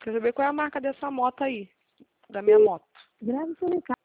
Quero saber qual é a marca dessa moto aí. Da minha moto. Grave seu recado.